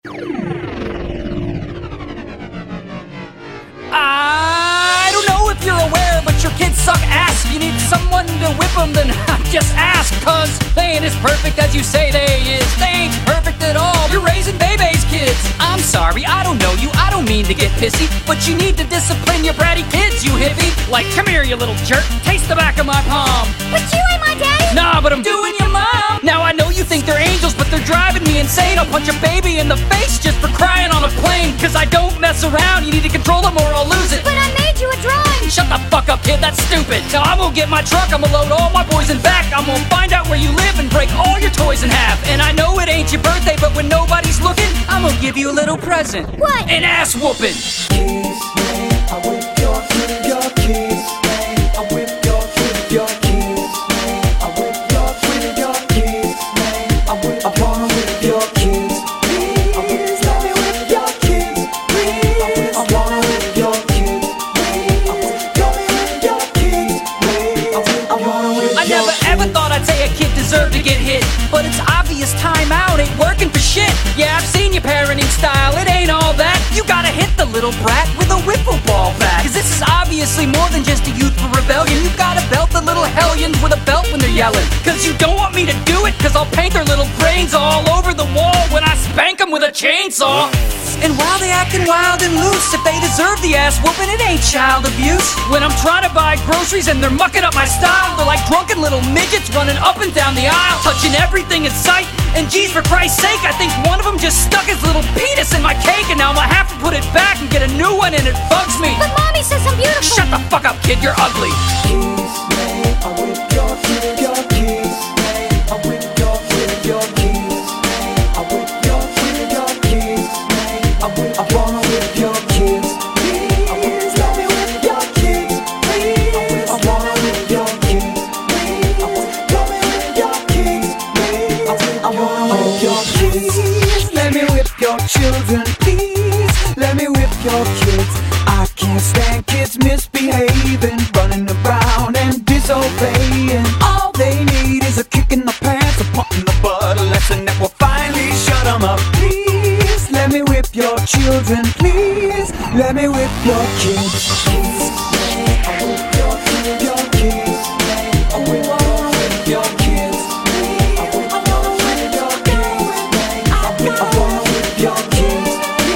I don't know if you're aware, but your kids suck ass. If you need someone to whip them, then just ask. Cause they ain't as perfect as you say they is. They ain't perfect at all. You're raising baby's kids. I'm sorry, I don't know you. I don't mean to get pissy, but you need to discipline your bratty kids, you hippie. Like, come here, you little jerk. Taste the back of my palm. But you ain't my daddy. Nah, but I'm doing your mom. Now I know you think they're angels, but they're driving me insane. I'll punch a baby in the face just for crying on a plane. Cause I don't mess around. You need to control them or I'll lose it. But I made you a drawing. Shut the fuck up, kid, that's stupid. Now I'm gonna get my truck, I'm gonna load all my boys in back. I'm gonna find out where you live and break all your toys in half. And I know it ain't your birthday, but when nobody's looking, I'm gonna give you a little present. What? An ass whooping. Kiss me, I whip your kiss me, I whip your kiss me, I whip your kiss me, I wanna whip your kids. Please let me whip your kids. Please, I wanna whip your kids. I never ever thought I'd say a kid deserved to get hit, but it's obvious timeout ain't working for shit. Yeah, I've seen your parenting style, it ain't all that. You gotta hit the little brat with a wiffle ball bat. Cause this is obviously more than just a youthful rebellion. You gotta belt the little hellions with a belt when they're yelling. Cause you don't want me to do it, cause I'll paint their little brains all over the wall when I spank them with a chainsaw. And while they acting wild and loose, if they deserve the ass whooping, it ain't child abuse. When I'm trying to buy groceries and they're mucking up my style, they're like drunken little midgets running up and down the aisle, touching everything in sight. And geez, for Christ's sake, I think one of them just stuck his little penis in my cake, and now I'm gonna have to put it back and get a new one, and it bugs me. But Mommy says I'm beautiful. Shut the fuck up, kid, you're ugly. Kiss me, I whip your kiss me, I whip your kiss me, I whip your kiss me, I wanna whip your kids. Please let me whip your kids. Please, I wanna whip your kids. Please, let me whip your kids. Please, I wanna whip your kids. Let me whip your children. Please, let me whip your kids. I can't stand kids misbehaving, running around and disobeying. All they need is a kick in the pants, a pump in the butt, a lesson that will finally shut them up. Please, let me whip your children. Please, let me whip your kids. I whip your kids. I whip your kids. I wanna whip your kids. I wanna whip your kids.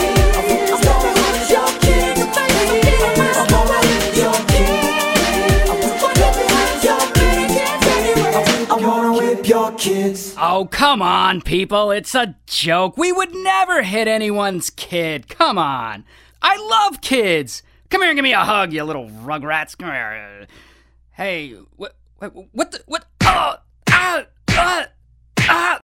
Kids. Oh, come on, people. It's a joke. We would never hit anyone's kid. Come on. I love kids. Come here and give me a hug, you little rugrats. Come here. Hey, what